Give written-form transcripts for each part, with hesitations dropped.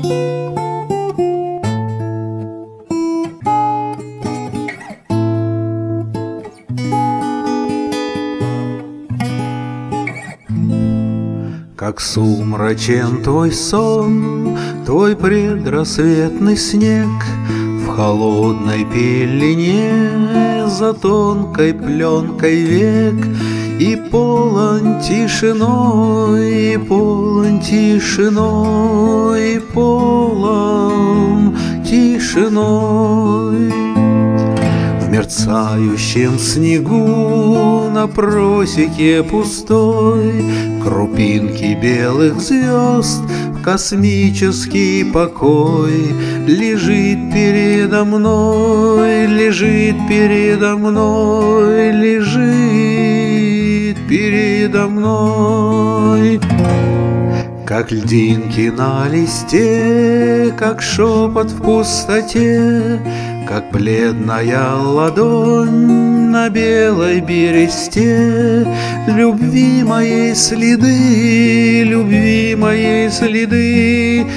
Как сумрачен твой сон, твой предрассветный снег в холодной пелене за тонкой пленкой век, и полон тишиной, и полон тишиной, и полон тишиной. В мерцающем снегу на просеке пустой крупинки белых звезд в космический покой лежит передо мной, лежит передо мной, лежит передо мной. Как льдинки на листе, как шепот в пустоте, как бледная ладонь на белой бересте, любви моей следы, любви моей следы,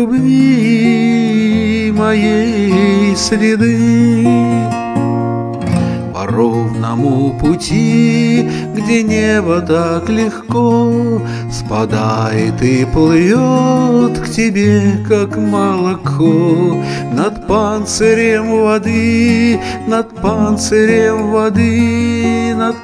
любви моей следы. По ровному пути, где небо так легко спадает и плывет к тебе, как молоко, над панцирем воды, над панцирем воды, над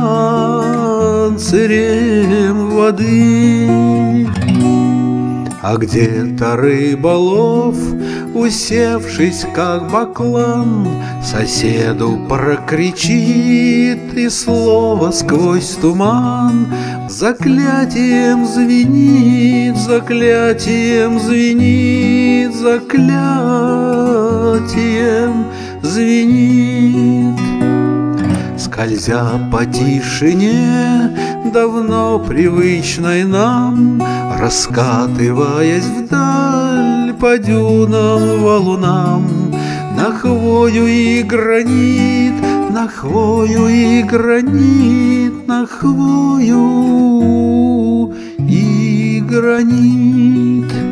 панцирем воды. А где-то рыболов, усевшись как баклан, соседу прокричит, и слово сквозь туман заклятием звенит, заклятием звенит, заклятием звенит. Скользя по тишине, давно привычной нам, раскатываясь вдаль по дюнам, валунам, на хвою и гранит, на хвою и гранит, на хвою и гранит.